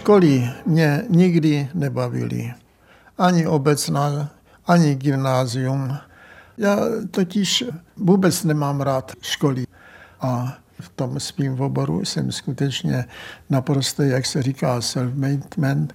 Školy mě nikdy nebavily. Ani obecná, ani gymnázium. Já totiž vůbec nemám rád školy. A v tom svým oboru jsem skutečně naprosto, jak se říká, self-made man.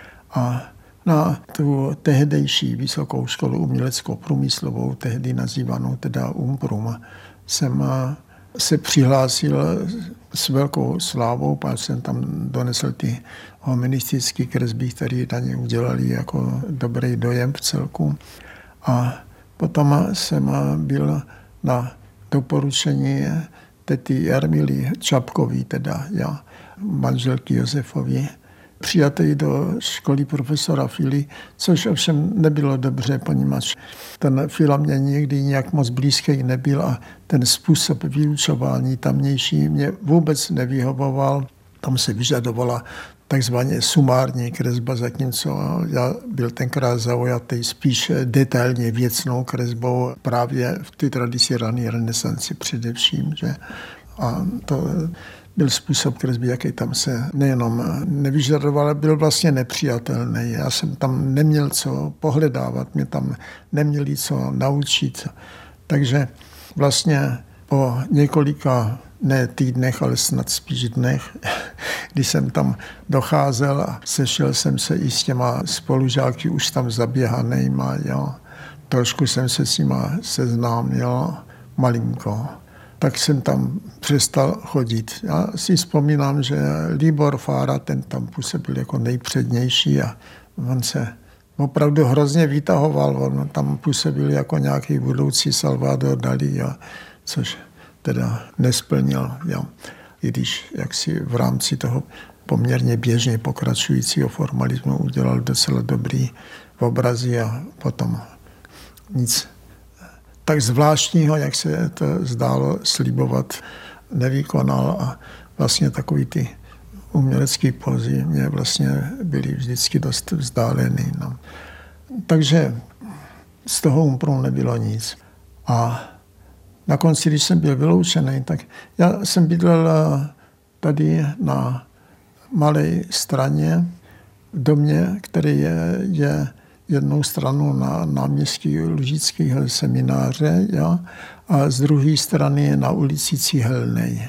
A na tu tehdejší vysokou školu uměleckou průmyslovou, tehdy nazývanou teda UMPRUM, jsem se přihlásil s velkou slávou, protože jsem tam donesl ty humanistické kresby, které na ně udělali jako dobrý dojem v celku. A potom jsem byl na doporučení tety Jarmily Čapkový, teda já, manželky Josefovi, přijatý do školy profesora Fily, což ovšem nebylo dobře, poněvadž ten Fila mě nikdy nějak moc blízký nebyl a ten způsob vyučování tamnější mě vůbec nevyhovoval. Tam se vyžadovala takzvaně sumární kresba, zatímco já byl tenkrát zaujatý spíš detailně věcnou kresbou právě v té tradici rané renesanci především. Že? A to byl způsob kresby, jaký tam se nejenom nevyžadoval, ale byl vlastně nepřijatelný. Já jsem tam neměl co pohledávat, mě tam neměli co naučit. Takže vlastně po několika ne týdnech, ale snad spíš dnech, když jsem tam docházel a sešel jsem se i s těma spolužáky už tam zaběhanejma, jo. Trošku jsem se s nima seznámil malinko. Tak jsem tam přestal chodit. Já si vzpomínám, že Libor Fára, ten tam působil jako nejpřednější a on se opravdu hrozně vytahoval. On tam působil jako nějaký budoucí Salvador Dalí, jo, což teda nesplnil. Jo. I když jaksi v rámci toho poměrně běžně pokračujícího formalismu udělal docela dobrý obrazy a potom nic tak zvláštního, jak se to zdálo slibovat, nevykonal a vlastně takový ty umělecké pózy mě vlastně byly vždycky dost vzdálený. No. Takže z toho UMPRu nebylo nic. A na konci, když jsem byl vyloučený, tak já jsem bydlel tady na malé straně v domě, který je jednou stranu na náměstí Lužického semináře, jo, a z druhé strany na ulici Cihelnej.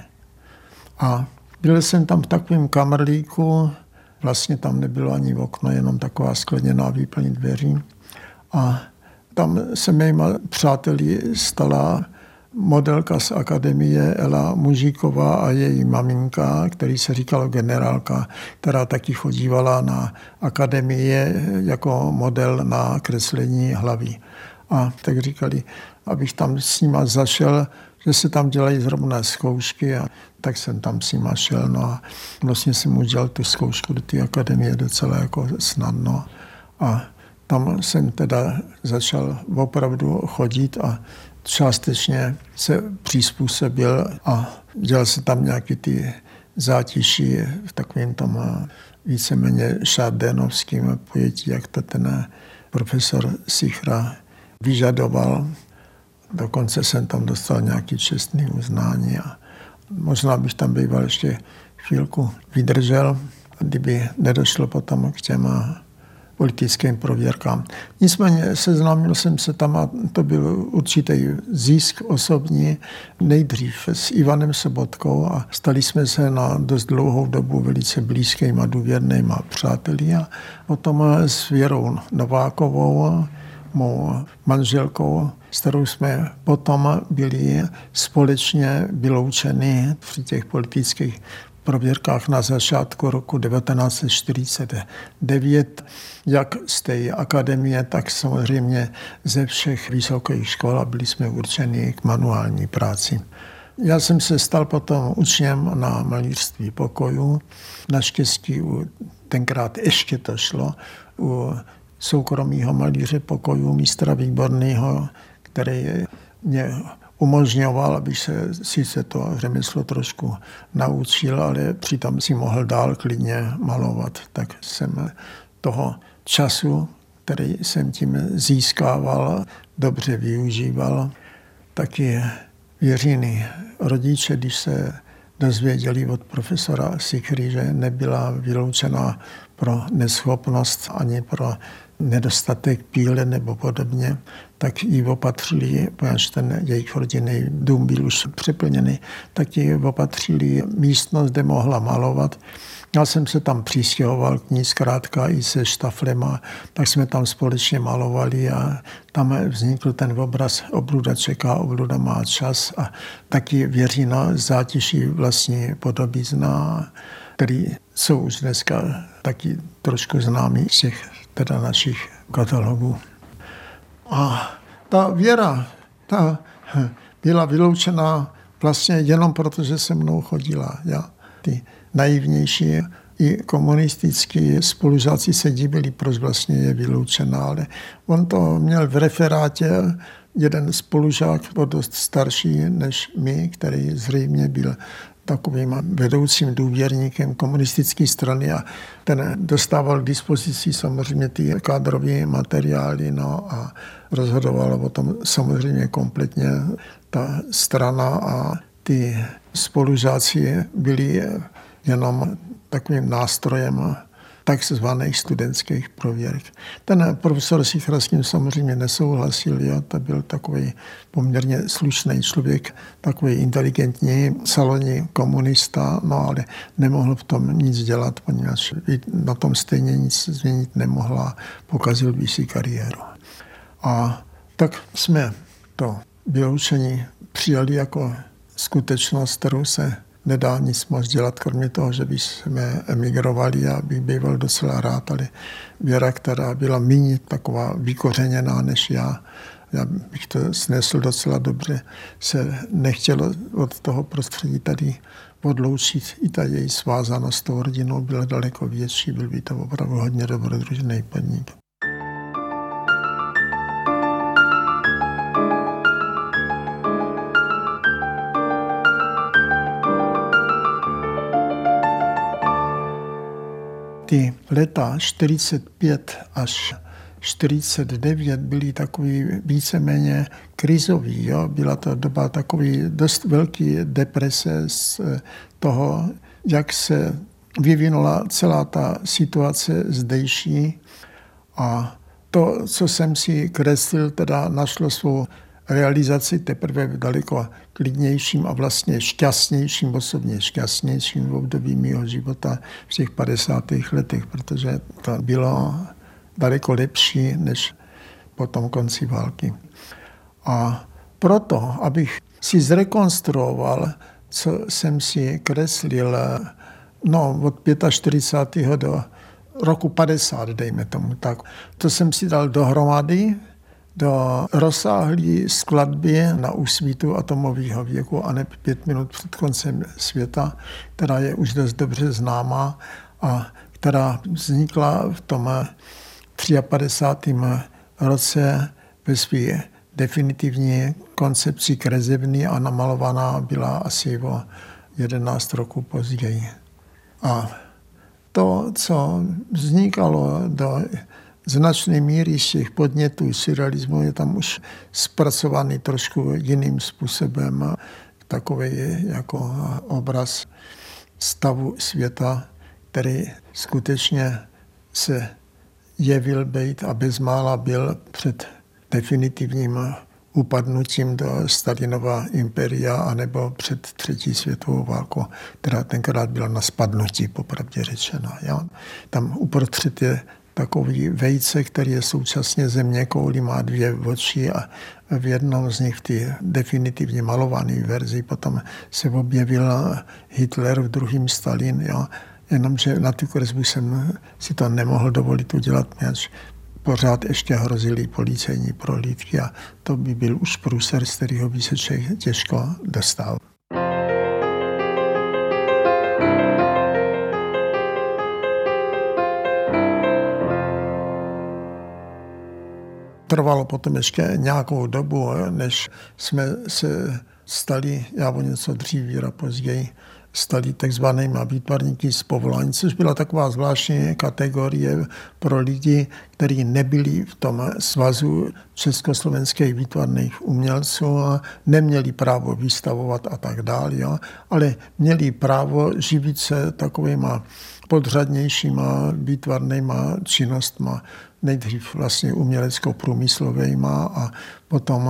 A byl jsem tam v takovém kamrlíku, vlastně tam nebylo ani okno, jenom taková skleněná výplň dveří. A tam se mýma přáteli stala modelka z akademie Ela Mužíková a její maminka, který se říkalo generálka, která taky chodívala na akademie jako model na kreslení hlavy. A tak říkali, abych tam s nima zašel, že se tam dělají zrovna zkoušky a tak jsem tam s nima šel. No a vlastně jsem udělal tu zkoušku do té akademie docela jako snadno. A tam jsem teda začal opravdu chodit a částečně se přizpůsobil a dělal se tam nějaký ty zátiší v takovém tom víceméně šardénovském pojetí, jak to ten profesor Sichra vyžadoval. Dokonce jsem tam dostal nějaký čestný uznání a možná bych tam býval ještě chvílku vydržel, kdyby nedošlo potom k těm politickým prověrkám. Nicméně seznámil jsem se tam a to byl určitý zisk osobní nejdřív s Ivanem Sobotkou a stali jsme se na dost dlouhou dobu velice blízkýma důvěrnýma přáteli a potom s Věrou Novákovou, mou manželkou, s kterou jsme potom byli společně vyloučeni v těch politických prověrkách na začátku roku 1949, jak z té akademie, tak samozřejmě ze všech vysokých škol a byli jsme určeni k manuální práci. Já jsem se stal potom učněm na malířství pokojů. Naštěstí tenkrát ještě to šlo u soukromého malíře pokojů mistra Výborného, který mě umožňoval, abych se sice to řemeslo trošku naučil, ale přitom si mohl dál klidně malovat. Tak jsem toho času, který jsem tím získával, dobře využíval. Taky Věřiny rodiče, když se dozvěděli od profesora Sikry, že nebyla vyloučena pro neschopnost ani pro nedostatek píle nebo podobně, tak ji opatřili, protože ten jejich rodinný dům byl už přeplněný, tak ji opatřili místnost, kde mohla malovat. Já jsem se tam přistěhoval k ní zkrátka i se štaflema, tak jsme tam společně malovali a tam vznikl ten obraz Obluda čeká, obluda má čas a taky Věřína zátiší vlastní podobizna, který jsou už dneska taky trošku známí z těch teda našich katalogů. A ta Věra, ta byla vyloučená vlastně jenom proto, že se mnou chodila. Já, ty naivnější i komunistický spolužáci se divili, proč vlastně je vyloučená, ale on to měl v referátě jeden spolužák, o dost starší než my, který zřejmě byl takovým vedoucím důvěrníkem komunistické strany a ten dostával k dispozici samozřejmě ty kádrové materiály, no a rozhodoval o tom samozřejmě kompletně ta strana a ty spolužáci byli jenom takovým nástrojem takzvaných studentských prověrek. Ten profesor Sikra s tím samozřejmě nesouhlasil, jo? To byl takový poměrně slušný člověk, takový inteligentní salonní komunista, no ale nemohl v tom nic dělat, poněvadž na tom stejně nic změnit nemohla, pokazil by si kariéru. A tak jsme to vyloučení přijali jako skutečnost, kterou se nedá nic moc dělat, kromě toho, že bychom emigrovali a bych býval docela rád, ale Věra, která byla méně taková vykořeněná než já bych to snesl docela dobře, se nechtělo od toho prostředí tady odloučit. I ta její svázanost s tou rodinou byla daleko větší, byl by to opravdu hodně dobrodružný podnik. Ty leta 45 až 49 byly takový víceméně krizový. Jo? Byla to doba takový dost velký deprese z toho, jak se vyvinula celá ta situace zdejší. A to, co jsem si kreslil, teda našlo svou realizaci teprve v daleko klidnějším a vlastně šťastnějším, osobně šťastnějším období mého života v těch 50. letech, protože to bylo daleko lepší než po tom konci války. A proto, abych si zrekonstruoval, co jsem si kreslil, od 45. do roku 50, dejme tomu tak. To jsem si dal dohromady do rozsáhlé skladby na úsvitu atomového věku a ne 5 minut před koncem světa, která je už dost dobře známá a která vznikla v tom 53. roce ve své definitivní koncepci kresebny a namalovaná byla asi o 11 roků později. A to, co vznikalo do značné míry z těch podnětů surrealismu, je tam už zpracovaný trošku jiným způsobem, takový jako obraz stavu světa, který skutečně se jevil být a bezmála byl před definitivním upadnutím do Stalinova imperia anebo před třetí světovou válkou, která tenkrát byla na spadnutí, popravdě řečeno. Jo? Tam uprostřed je takový vejce, který je současně zeměkoulí, má 2 oči a v jednom z nich v té definitivně malované verzi potom se objevil Hitler, v druhém Stalin. Jo? Jenomže na tu kresbu jsem si to nemohl dovolit udělat, než pořád ještě hrozily policejní prohlídky a to by byl už průser, z kterého by se člověk těžko dostal. Trvalo potom ještě nějakou dobu, než jsme se stali, já o něco dřív, Věra později, stali takzvanými výtvarníky z povolání, což byla taková zvláštní kategorie pro lidi, kteří nebyli v tom svazu československých výtvarných umělců a neměli právo vystavovat a tak dále, jo, ale měli právo živit se takovýma podřadnějšíma výtvarnýma činnostma, nejdřív vlastně umělecko-průmyslovejma a potom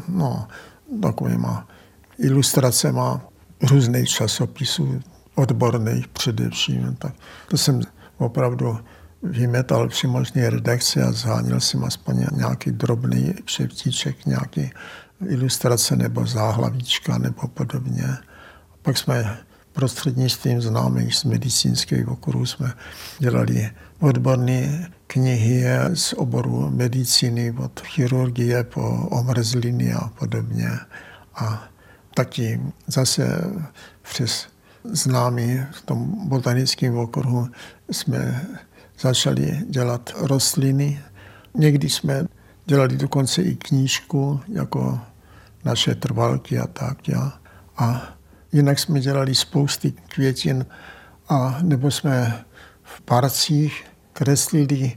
takovýma ilustracema různých časopisů, odborných především. Tak to jsem opravdu vymetal při možné redakci a zháněl jsem aspoň nějaký drobný šeptíček, nějaký ilustrace nebo záhlavíčka nebo podobně. Pak jsme prostřednictvím známých z medicínských okruhů jsme dělali odborné knihy z oboru medicíny, od chirurgie po omrzliny a podobně. A taky zase přes známý v tom botanickém okruhu jsme začali dělat rostliny. Někdy jsme dělali dokonce i knížku, jako naše trvalky a tak. Ja. A jinak jsme dělali spousty květin a nebo jsme v parcích kreslili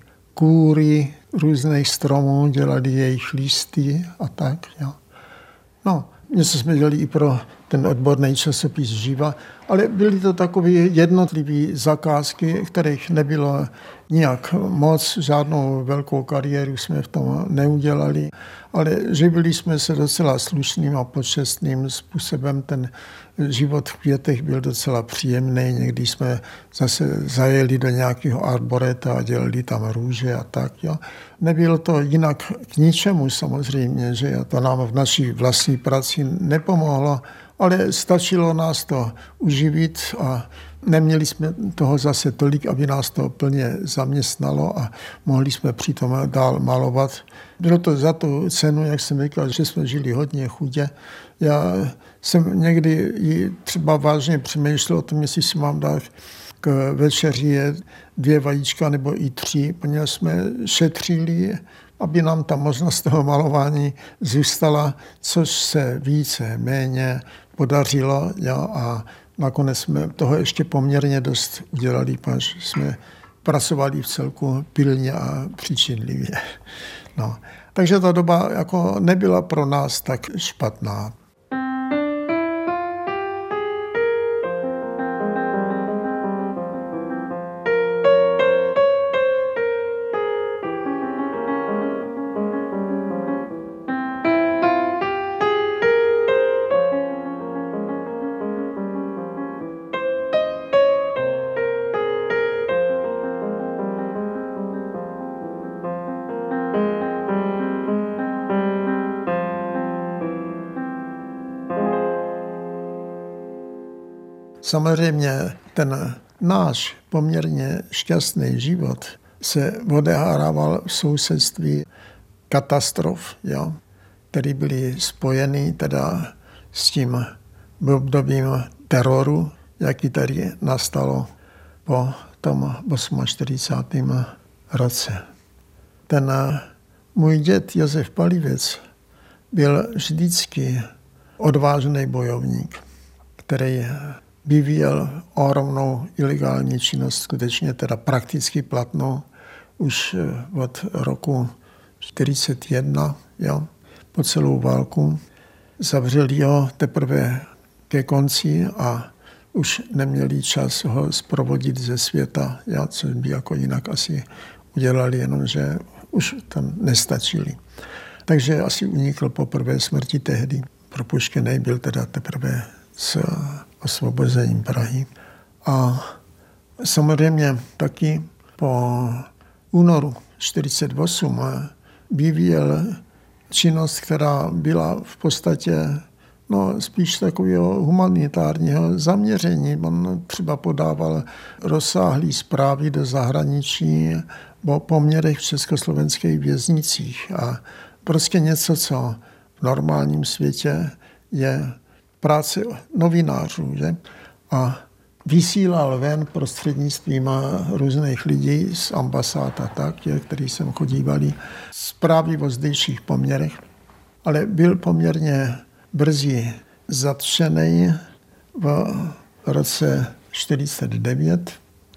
kůry různých stromů, dělali jejich listy a tak. Ja. No, něco jsme dělali i pro ten odborný časopis Živa, ale byly to takové jednotlivé zakázky, kterých nebylo nijak moc, žádnou velkou kariéru jsme v tom neudělali, ale živili jsme se docela slušným a počestným způsobem. Ten život v Květech byl docela příjemný, někdy jsme zase zajeli do nějakého arboreta a dělali tam růže a tak. Jo. Nebylo to jinak k ničemu samozřejmě, že to nám v naší vlastní práci nepomohlo, ale stačilo nás to uživit a neměli jsme toho zase tolik, aby nás to plně zaměstnalo a mohli jsme přitom dál malovat. Bylo to za tu cenu, jak jsem říkal, že jsme žili hodně chudě. Já jsem někdy i třeba vážně přemýšlel o tom, jestli si mám dát k večeři 2 vajíčka nebo i 3, protože jsme šetřili, aby nám ta možnost toho malování zůstala, což se více méně podařilo, jo, a nakonec jsme toho ještě poměrně dost udělali, protože jsme pracovali v celku pilně a přičinlivě. No. Takže ta doba jako nebyla pro nás tak špatná. Samozřejmě ten náš poměrně šťastný život se odehrával v sousedství katastrof, jo, které byly spojeny teda s tím obdobím teroru, jaký tady nastalo po tom 48. roce. Ten můj děd Josef Palivec byl vždycky odvážný bojovník, který vyvíjel ohromnou ilegální činnost, skutečně teda prakticky platnou už od roku 1941, jo, po celou válku. Zavřeli ho teprve ke konci a už neměli čas ho zprovodit ze světa, jo, což by jako jinak asi udělali, jenomže už tam nestačili. Takže asi unikl po prvé smrti tehdy. Propuštěný byl teda teprve s osvobozením Prahy. A samozřejmě taky po únoru 1948 vyvíjel činnost, která byla v podstatě spíš takového humanitárního zaměření. On třeba podával rozsáhlé zprávy do zahraničí o poměrech v československých věznicích a prostě něco, co v normálním světě je práce novinářů, že? A vysílal ven prostřednictvím různých lidí z ambasád a tak, kteří sem chodívali, zprávy o zdejších poměrech, ale byl poměrně brzy zatčený v roce 1949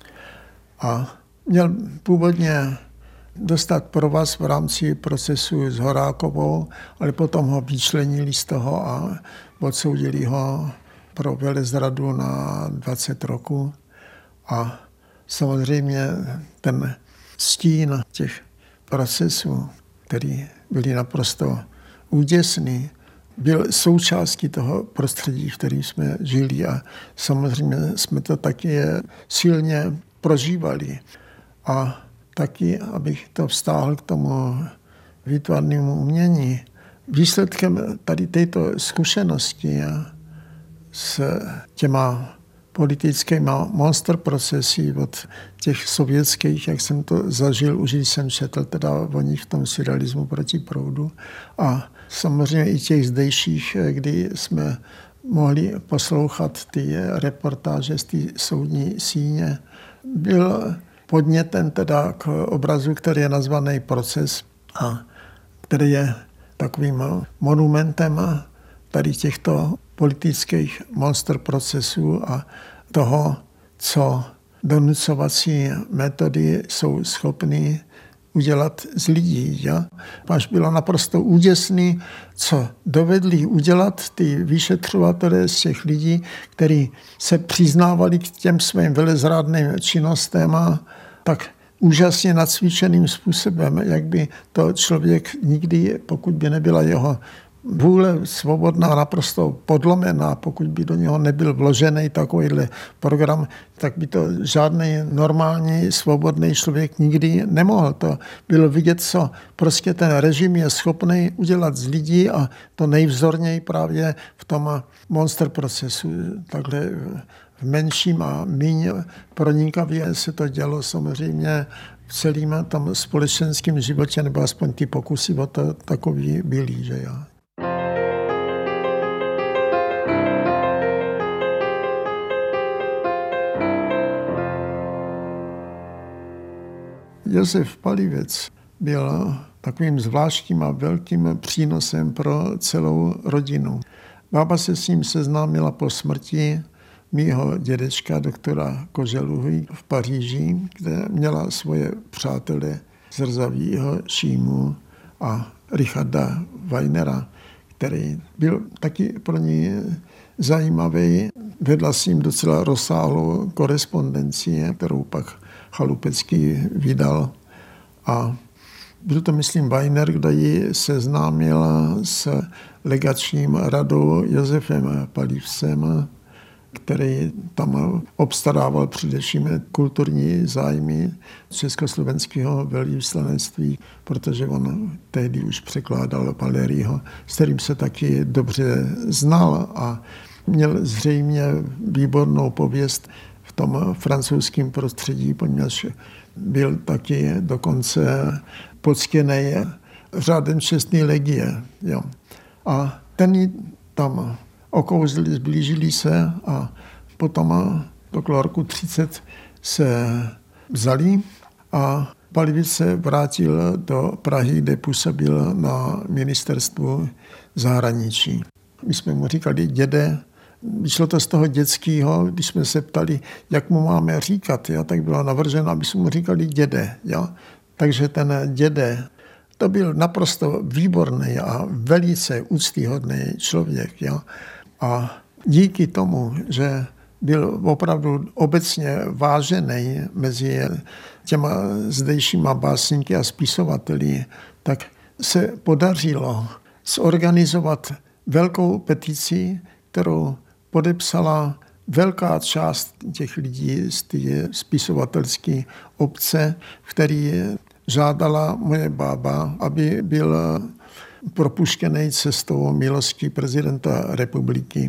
a měl původně dostat provaz v rámci procesu s Horákovou, ale potom ho vyčlenili z toho a odsoudili ho pro velezradu na 20 roků. A samozřejmě ten stín těch procesů, který byly naprosto úděsný, byl součástí toho prostředí, v kterém jsme žili a samozřejmě jsme to taky silně prožívali. A taky, abych to vztáhl k tomu výtvarnému umění, výsledkem tady této zkušenosti s těma politickýma monster procesy od těch sovětských, jak jsem to zažil, už jsem četl teda o nich v tom surrealismu proti proudu a samozřejmě i těch zdejších, kdy jsme mohli poslouchat ty reportáže z té soudní síně, byl podnětem teda k obrazu, který je nazvaný Proces a který je takovým monumentem tady těchto politických monster procesů a toho, co donucovací metody jsou schopny udělat z lidí. Ja? Až bylo naprosto úděsný, co dovedli udělat ty vyšetřovatelé z těch lidí, kteří se přiznávali k těm svým velezrádným činnostem a tak úžasně nacvičeným způsobem, jak by to člověk nikdy, pokud by nebyla jeho vůle svobodná, naprosto podlomená, pokud by do něho nebyl vložený takovýhle program, tak by to žádný normální, svobodný člověk nikdy nemohl. To bylo vidět, co prostě ten režim je schopný udělat z lidí a to nejvzorněji právě v tom monster procesu. Takhle v menším a míň pronikavě se to dělo samozřejmě v celém tom společenském životě, nebo aspoň ty pokusy o to takový byly, že jo. Josef Palivec byl takovým zvláštním a velkým přínosem pro celou rodinu. Bába se s ním seznámila po smrti mýho dědečka, doktora Koželuhy v Paříži, kde měla svoje přátele Zrzavýho Šímu a Richarda Weinera, který byl taky pro ní zajímavý. Vedla s ním docela rozsáhlou korespondenci, kterou pak Chalupecký vydal. A byl to, myslím, Weiner, kdo ji seznámil s legačním radou Josefem Palivcem, který tam obstarával především kulturní zájmy československého velvyslanectví, protože on tehdy už překládal Valériho, s kterým se taky dobře znal a měl zřejmě výbornou pověst v tom francouzském prostředí, poněvadž byl taky dokonce poctěný řádem čestné legie. Jo. A ten tam okouzli, zblížili se a potom okolo roku 30 se vzali a Palivec se vrátil do Prahy, kde působil na ministerstvu zahraničí. My jsme mu říkali děde. Vyšlo to z toho dětského, když jsme se ptali, jak mu máme říkat, ja, tak bylo navrženo, aby jsme mu říkali děde. Ja. Takže ten děde, to byl naprosto výborný a velice úctyhodný člověk. Ja. A díky tomu, že byl opravdu obecně vážený mezi těma zdejšíma básníky a spisovateli, tak se podařilo zorganizovat velkou petici, kterou podepsala velká část těch lidí z té spisovatelské obce, který žádala moje bába, aby byl propuštěný cestou milosti prezidenta republiky.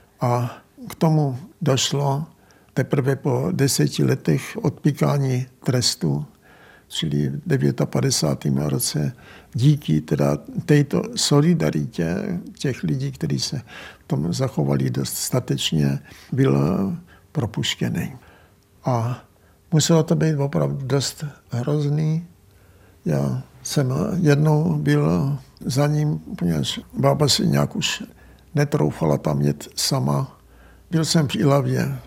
A k tomu došlo teprve po 10 letech odpíkání trestu, čili v 59. roce, díky teda této solidaritě těch lidí, kteří se v tom zachovali dost statečně, byl propuštěný. A muselo to být opravdu dost hrozný. Já jsem jednou byl za ním, poněvadž bába si nějak už netroufala tam jet sama. Byl jsem v Ilavě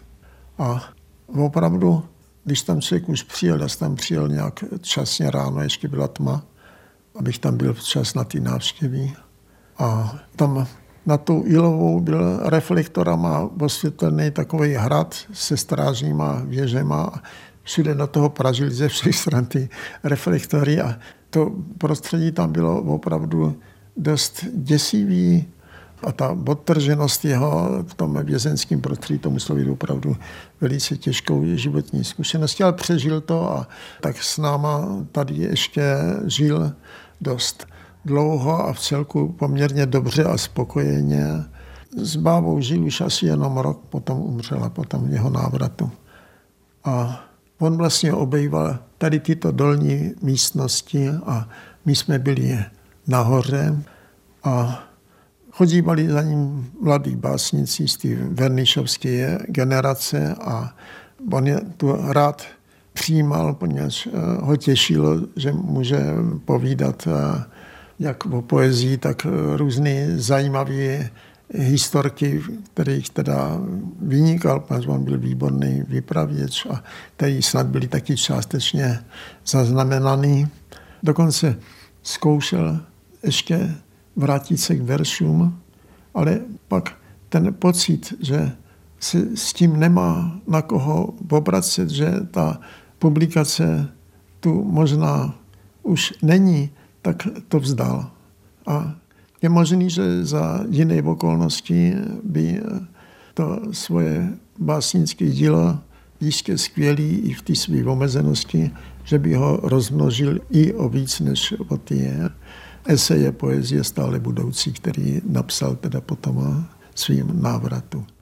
A opravdu, když tam člověk už přijel, já jsem tam přijel nějak časně ráno, ještě byla tma, abych tam byl včas na ty návštěvy. A tam na tou Ilovou byl reflektorama osvětlený takový hrad se strážníma věžema. Všude na toho pražili ze všech stran ty reflektory a to prostředí tam bylo opravdu dost děsivý a ta odtrženost jeho v tom vězeňském prostředí, to muselo být opravdu velice těžkou životní zkušeností, ale přežil to a tak s náma tady ještě žil dost dlouho a v celku poměrně dobře a spokojeně. S bábou žil už asi jenom rok, potom umřela, potom jeho návratu. A on vlastně obejval tady tyto dolní místnosti a my jsme byli nahoře a chodívali za ním mladí básníci z té vernišovské generace a on je tu rád přijímal, poněvadž ho těšilo, že může povídat jak o poezii, tak různé zajímavé historky, kterých teda vynikal, protože on byl výborný vypravěč a který snad byli taky částečně zaznamenaný. Dokonce zkoušel ještě vrátit se k veršům, ale pak ten pocit, že se s tím nemá na koho obracet, že ta publikace tu možná už není, tak to vzdal. A je možný, že za jiné okolnosti by to svoje básnické dílo jistě skvělý i v té své omezenosti, že by ho rozmnožil i o víc než o ty eseje poezie stále budoucí, který napsal teda potom svým návratu.